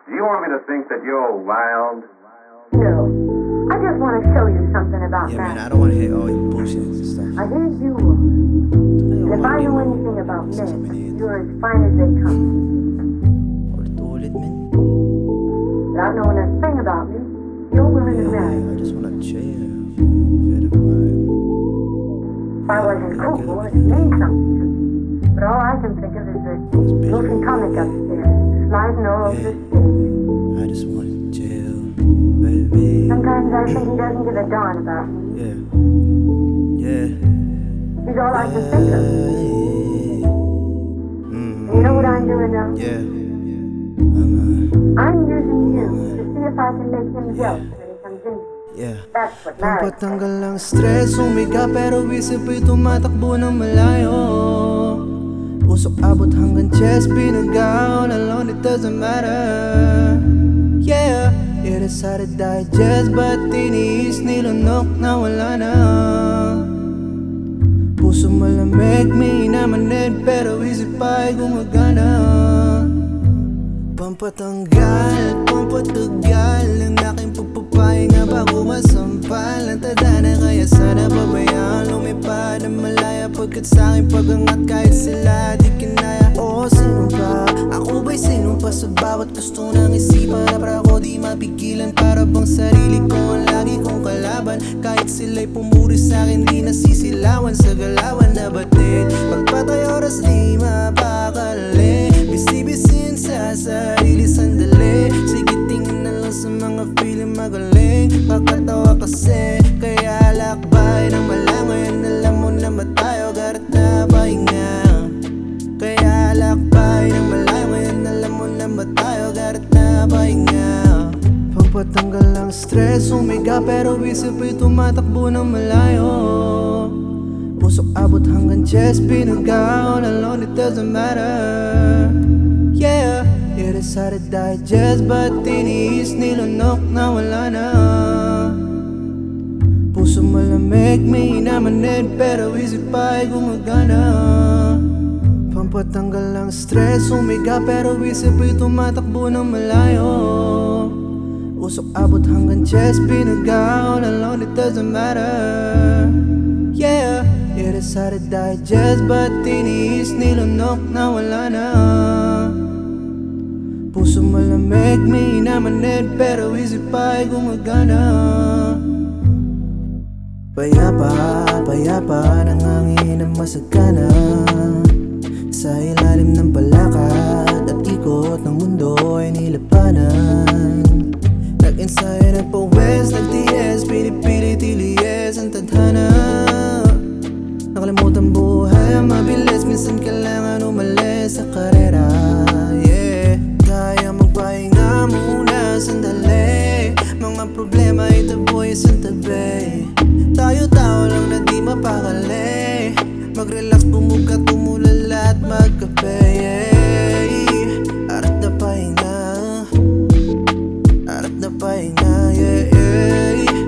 Do you want me to think that you're wild? No. I just want to show you something about Yeah, Matt. man, I don't want to hear all your bullshit and stuff. I hear you are. And if I know anything about men, you're as fine as they come. Ulit-ulit, man. Without knowing a thing about me, you're willing to marry I me. just want to chill. Feel the vibe. If I wasn't cool, it'd mean something to me. But all I can think of is the Wilson comic upstairs, sliding all over the stage. I just want to chill, baby. Sometimes I think he doesn't give a darn about me. Yeah. Yeah. He's all I can think of. And you know what I'm doing now? Yeah. I'm using you to see if I can make him jealous when he comes in. Yeah. That's what marriage is. Pampatanggal lang stress, humiga pero isip ay tumatakbo ng malayo. Usok abot hanggang chest, pinagaon alone, it doesn't matter. Yeah, it is hard to digest, but tiniis nilunok na wala na. Puso malamig, may inamanid, pero isip ay gumagana. Pampatanggal, pampatugal ang aking pagpapahinga bago masampal ang tadhana, kaya sana pabayaan lumipad ng malaya pagkat sa'king pagangat kahit sila di kinaya. Oo, sino ba? Ako ba'y sino pa sa bawat gusto ng isipan na para ko di mapigilan, para bang sarili ko ang lagi kong kalaban. Kahit sila'y pumuri sa'kin di nasisilawan sa galawan na batid, pagpatay oras di mapakali, bisi-bisin sa sarili sandali. Sige tingin na lang sa mga feeling magaling, makatawa kasi kaya lakbay ng malangoy. Alam mo na ba tayo garat na pahinga, kaya lakbay ng malangoy. Alam mo na ba tayo garat na pahinga. Pampatanggal lang stress, humiga pero isip ay tumatakbo ng malayo. Pusok abot hanggang chest, pinagaon alone, it doesn't matter. Yeah, it is hard to digest, but tiniis nilunok na wala na. Puso malamig, may inamanid, pero isip ay gumagana. Pampatanggal lang stress, humiga pero isip ay tumatakbo ng malayo. Usok abot hanggang chest, pinagaon alone, it doesn't matter. Yeah, it is hard to digest, but tiniis nilunok na wala na. Puso malamig, may inamanid, pero isip ay gumagana. Payapa, payapa, nangangin ang masagana sa ilalim ng palakad at ikot ng mundo ay nilapanan. Nag-ensayo, nagpawes, nag-TS, pinipilit iliyes ang tadhana. Nakalimutan buhay ang mabilis, minsan kailangan umalis sa karera. Yeah, tayo magpahinga muna sandali, mga problema itaboy sa tabi. Tayo-tao lang na di mapakali, mag-relax, bumugat, umulala at magkape. Arat na pahinga, arat na pahinga, yeah, yeah.